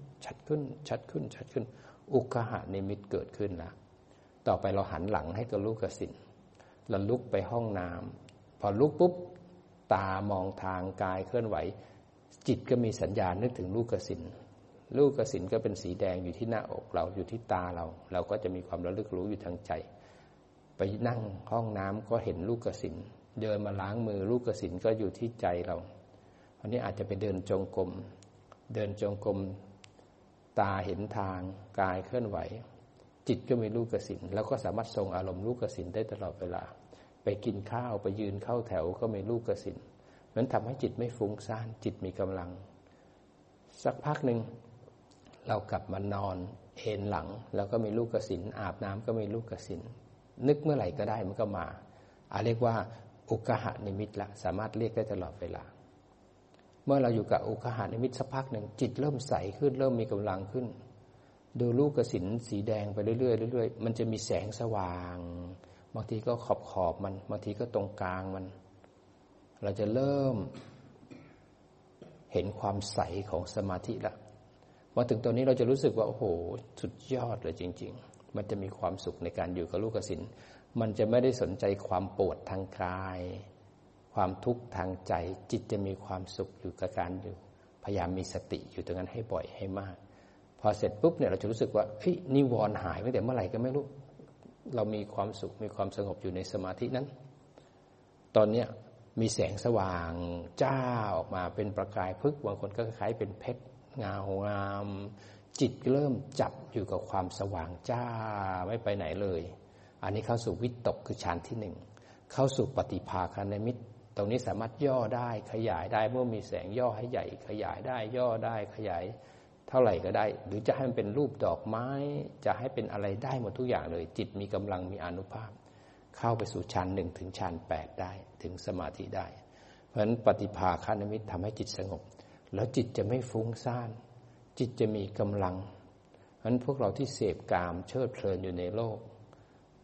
อุคหะนิมิตเกิดขึ้นแล้วต่อไปเราหันหลังให้กับลูกกสิณเราลุกไปห้องน้ำพอลุกปุ๊บตามองทางกายเคลื่อนไหวจิตก็มีสัญญาณนึกถึงลูกกสิณลูกกสิณก็เป็นสีแดงอยู่ที่หน้าอกเราอยู่ที่ตาเราก็จะมีความระลึกรู้อยู่ทางใจไปนั่งห้องน้ำก็เห็นลูกกสิณเดินมาล้างมือลูกกสิณก็อยู่ที่ใจเราวันนี้อาจจะไปเดินจงกรมตาเห็นทางกายเคลื่อนไหวจิตก็มีลูกกสิณแล้วก็สามารถทรงอารมณ์ลูกกสิณได้ตลอดเวลาไปกินข้าวไปยืนเข้าแถวก็มีลูกกสิณนั้นทำให้จิตไม่ฟุ้งซ่านจิตมีกำลังสักพักหนึ่งเรากลับมานอนเอนหลังแล้วก็มีลูกกสิณอาบน้ำก็มีลูกกสิณนึกเมื่อไหร่ก็ได้มันก็มาเรียกว่าอุคหะนิมิตละสามารถเรียกได้ตลอดเวลาเมื่อเราอยู่กับอุคหะนิมิตสักพักหนึ่งจิตเริ่มใสขึ้นเริ่มมีกำลังขึ้นดูลูกกสิณสีแดงไปเรื่อยๆมันจะมีแสงสว่างบางทีก็ขอบมันบางทีก็ตรงกลางมันเราจะเริ่มเห็นความใสของสมาธิละมาถึงตรงนี้เราจะรู้สึกว่าโอ้โหสุดยอดเลยจริงๆมันจะมีความสุขในการอยู่กับลูกกสิณมันจะไม่ได้สนใจความปวดทางกายความทุกข์ทางใจจิตจะมีความสุขอยู่กับการอยู่พยายามมีสติอยู่ตรงนั้นให้บ่อยให้มากพอเสร็จปุ๊บเนี่ยเราจะรู้สึกว่านิวรณ์หายไปแต่เมื่อไหร่ก็ไม่รู้เรามีความสุขมีความสงบอยู่ในสมาธินั้นตอนนี้มีแสงสว่างจ้าออกมาเป็นประกายพึกบางคนก็คล้ายเป็นเพชรงามจิตเริ่มจับอยู่กับความสว่างจ้าไม่ไปไหนเลยอันนี้เข้าสู่วิตกคือฌานที่1เข้าสู่ปฏิภาคนิมิตตรงนี้สามารถย่อได้ขยายได้เมื่อมีแสงย่อให้ใหญ่ขยายได้ย่อได้ขยายเท่าไหร่ก็ได้หรือจะให้มันเป็นรูปดอกไม้จะให้เป็นอะไรได้หมดทุกอย่างเลยจิตมีกำลังมีอานุภาพเข้าไปสู่ฌาน1ถึงฌาน8ได้ถึงสมาธิได้เพราะฉะนั้นปฏิภาคนิมิตทำให้จิตสงบแล้วจิตจะไม่ฟุ้งซ่านจิตจะมีกำลังเพราะฉะนั้นพวกเราที่เสพกามเพลิดเพลินอยู่ในโลก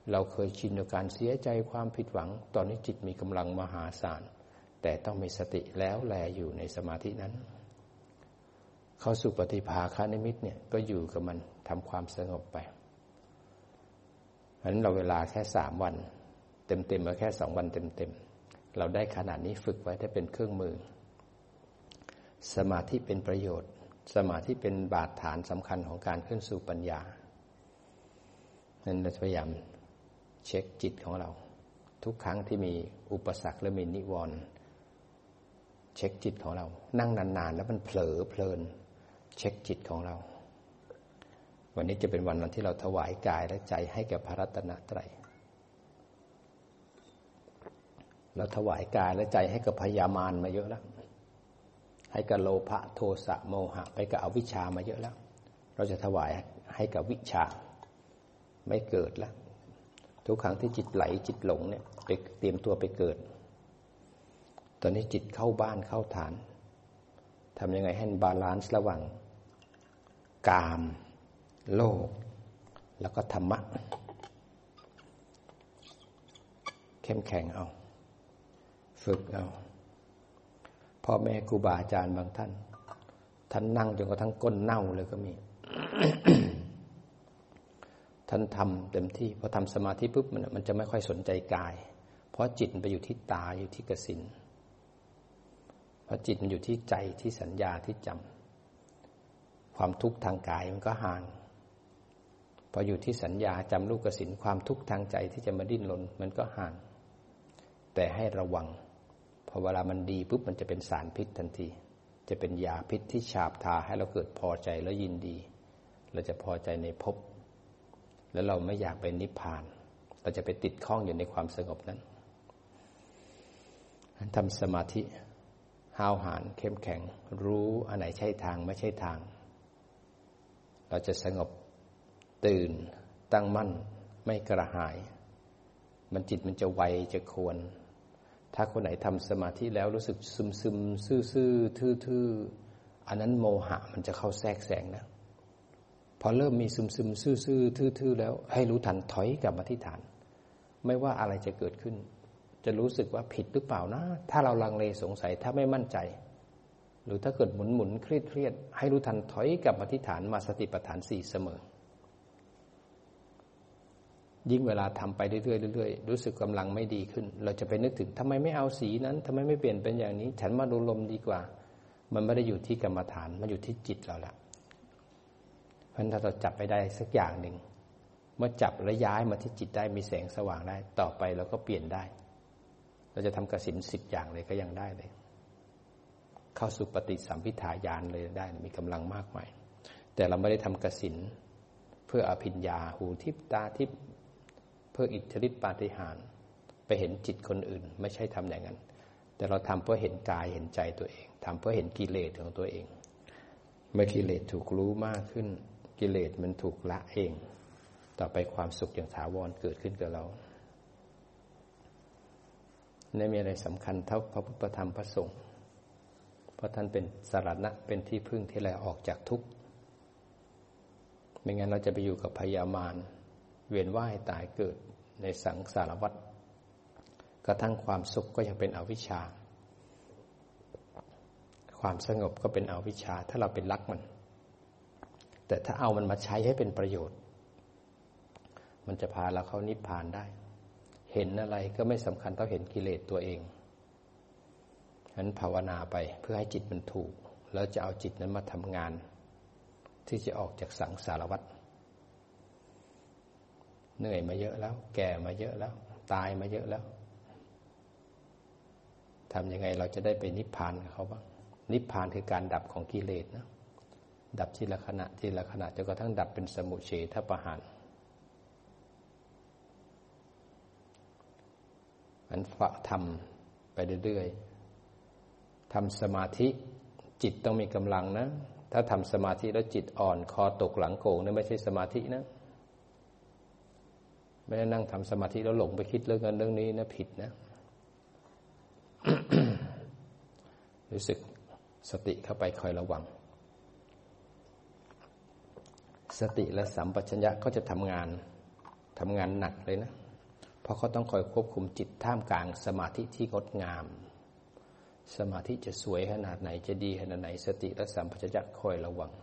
เราเคยชินกับการเสียใจความผิดหวังตอนนี้จิตมีกำลังมหาศาลแต่ต้องมีสติแล้วแลอยู่ในสมาธินั้นเข้าสู่ปฏิภาคนิมิตเนี่ยก็อยู่กับมันทำความสงบไปเพราะฉะนั้นเราเวลาแค่3 วันเต็มๆมาแค่2 วันเต็มๆเราได้ขนาดนี้ฝึกไว้ได้เป็นเครื่องมือสมาธิเป็นประโยชน์สมาธิเป็นบาดฐานสำคัญของการขึ้นสู่ปัญญานั้นเราพยายามเช็คจิตของเราทุกครั้งที่มีอุปสรรคและมีนิวรณ์เช็คจิตของเรานั่งนานๆแล้วมันเผลอเพลินเช็คจิตของเราวันนี้จะเป็นวันที่เราถวายกายและใจให้แก่พระรัตนตรัยเราถวายกายและใจให้กับพยามารมาเยอะแล้วให้กับโลภะโทสะโมหะไปกับอวิชชามาเยอะแล้วเราจะถวายให้กับวิชาไม่เกิดแล้วทุกครั้งที่จิตไหลจิตหลงเนี่ยไปเตรียมตัวไปเกิดตอนนี้จิตเข้าบ้านเข้าฐานทำยังไงให้บาลานซ์ระหว่างกามโลกแล้วก็ธรรมะเข้มแข็งเอาฝึกเอาพ่อแม่ครูบาอาจารย์บางท่านนั่งจนกระทั่งก้นเน่าเลยก็มี ท่านทำเต็มที่พอทำสมาธิปุ๊บมันจะไม่ค่อยสนใจกายเพราะจิตมันไปอยู่ที่ตาอยู่ที่กสิณเพราะจิตมันอยู่ที่ใจที่สัญญาที่จำความทุกข์ทางกายมันก็ห่างพออยู่ที่สัญญาจำรูปกสิณความทุกข์ทางใจที่จะมาดิ้นรนมันก็ห่างแต่ให้ระวังพอเวลามันดีปุ๊บมันจะเป็นสารพิษทันทีจะเป็นยาพิษที่ฉาบทาให้เราเกิดพอใจแล้วยินดีเราจะพอใจในภพแล้วเราไม่อยากไปนิพพานเราจะไปติดข้องอยู่ในความสงบนั้นทำสมาธิห้าวหาญเข้มแข็งรู้อันไหนใช่ทางไม่ใช่ทางเราจะสงบตื่นตั้งมั่นไม่กระหายมันจิตมันจะไวจะควรถ้าคนไหนทำสมาธิแล้วรู้สึกซึมๆซื่อๆทื่อๆอันนั้นโมหะมันจะเข้าแทรกแซงนะพอเริ่มมีซึมๆซื่อๆทื่อๆแล้วให้รู้ทันถอยกลับมาที่ฐานไม่ว่าอะไรจะเกิดขึ้นจะรู้สึกว่าผิดหรือเปล่านะถ้าเราลังเลสงสัยถ้าไม่มั่นใจหรือถ้าเกิดหมุนๆเครียดให้รู้ทันถอยกลับมาที่ฐานมาสติปัฏฐาน4เสมอยิ่งเวลาทำไปเรื่อยๆรู้สึกกำลังไม่ดีขึ้นเราจะไปนึกถึงทำไมไม่เอาสีนั้นทำไมไม่เปลี่ยนเป็นอย่างนี้ฉันมาดูลมดีกว่ามันไม่ได้อยู่ที่กรรมฐานมันอยู่ที่จิตเราละเพราะฉะนั้นถ้าเราจับไปได้สักอย่างหนึ่งเมื่อจับและย้ายมาที่จิตได้มีแสงสว่างได้ต่อไปเราก็เปลี่ยนได้เราจะทำกสิณ10 อย่างเลยก็ยังได้เลยเข้าสู่ปฏิสัมภิทาญาณเลยได้มีกำลังมากมายแต่เราไม่ได้ทำกสิณเพื่ออภิญญาหูทิพตาทิพเพื่ออิทธิฤทธิปาฏิหาริย์ไปเห็นจิตคนอื่นไม่ใช่ทำอย่างนั้นแต่เราทำเพื่อเห็นกายเห็นใจตัวเองทำเพื่อเห็นกิเลสของตัวเองเมื่อกิเลสถูกรู้มากขึ้นกิเลสมันถูกละเองต่อไปความสุขอย่างถาวรเกิดขึ้นกับเราไม่มีอะไรสำคัญเท่าพระพุทธธรรมพระสงฆ์เพราะท่านเป็นสรณะเป็นที่พึ่งที่แลออกจากทุกข์ไม่งั้นเราจะไปอยู่กับพยามารเวียนว่ายตายเกิดในสังสารวัฏกระทั่งความสุขก็ยังเป็นอวิชชาความสงบก็เป็นอวิชชาถ้าเราเป็นรักมันแต่ถ้าเอามันมาใช้ให้เป็นประโยชน์มันจะพาเราเข้านิพพานได้เห็นอะไรก็ไม่สำคัญเท่าเห็นกิเลสตัวเองฉะนั้นภาวนาไปเพื่อให้จิตมันถูกแล้วจะเอาจิตนั้นมาทำงานที่จะออกจากสังสารวัฏเหนื่อยมาเยอะแล้วแก่มาเยอะแล้วตายมาเยอะแล้วทำยังไงเราจะได้ไปนิพพานกับเขาบ้างนิพพานคือการดับของกิเลสนะดับทีละขณะทีละขณะจนกระทั่งดับเป็นสมุเฉทประหารอันฝ่าทำไปเรื่อยๆทำสมาธิจิตต้องมีกำลังนะถ้าทำสมาธิแล้วจิตอ่อนคอตกหลังโก่งนั่นไม่ใช่สมาธินะไม่ได้นั่งทำสมาธิแล้วหลงไปคิดเรื่องนั้นเรื่องนี้นะผิดนะ รู้สึกสติเข้าไปคอยระวังสติและสัมปชัญญะก็จะทำงานทำงานหนักเลยนะเพราะเขาต้องคอยควบคุมจิตท่ามกลางสมาธิที่งดงามสมาธิจะสวยขนาดไหนจะดีขนาดไหนสติและสัมปชัญญะคอยระวัง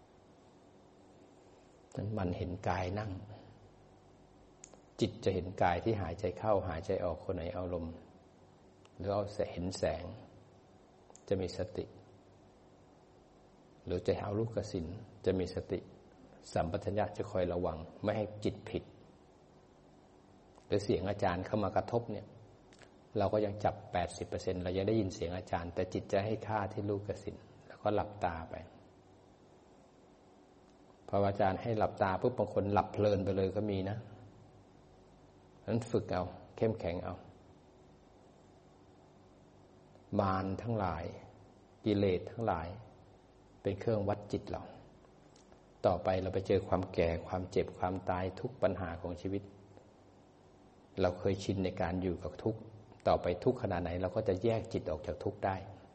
นั้นมันเห็นกายนั่งจิตจะเห็นกายที่หายใจเข้าหายใจออกคนไหนเอาลมหรือเอาเห็นแสงจะมีสติหรือจะเอาลูกสิณจะมีสติสัมปชัญญะจะคอยระวังไม่ให้จิตผิดหรือเสียงอาจารย์เข้ามากระทบเนี่ยเราก็ยังจับ 80% เรายังได้ยินเสียงอาจารย์แต่จิตจะให้ค่าที่ลูกสิณแล้วก็หลับตาไปพออาจารย์ให้หลับตาปุ๊บบางคนหลับเพลินไปเลยก็มีนะนั้นฝึกเอาเข้มแข็งเอามารทั้งหลายกิเลสทั้งหลายเป็นเครื่องวัดจิตเราต่อไปเราไปเจอความแก่ความเจ็บความตายทุกปัญหาของชีวิตเราเคยชินในการอยู่กับทุกข์ต่อไปทุกข์ขนาดไหนเราก็จะแยกจิตออกจากทุกข์ได้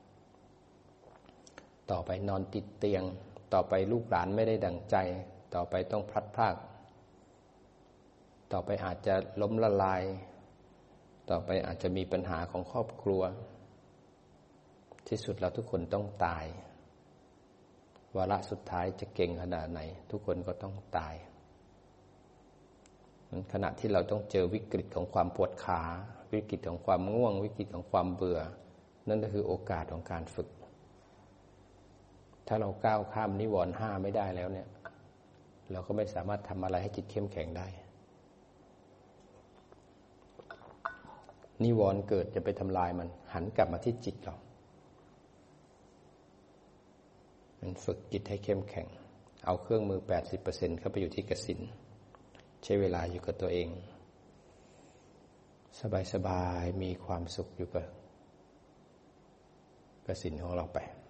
ต่อไปนอนติดเตียงต่อไปลูกหลานไม่ได้ดั่งใจต่อไปต้องพลัดพรากต่อไปอาจจะล้มละลายต่อไปอาจจะมีปัญหาของครอบครัวที่สุดเราทุกคนต้องตายวาระสุดท้ายจะเก่งขนาดไหนทุกคนก็ต้องตายขณะที่เราต้องเจอวิกฤตของความปวดขาวิกฤตของความง่วงวิกฤตของความเบื่อนั่นก็คือโอกาสของการฝึกถ้าเราก้าวข้ามนิวรณ์5ไม่ได้แล้วเนี่ยเราก็ไม่สามารถทำอะไรให้จิตเข้มแข็งได้นิวรณ์เกิดจะไปทำลายมันหันกลับมาที่จิตเราฝึกจิตให้เข้มแข็งเอาเครื่องมือ 80% เข้าไปอยู่ที่กสิณใช้เวลาอยู่กับตัวเองสบายๆมีความสุขอยู่กับกสิณของเราไป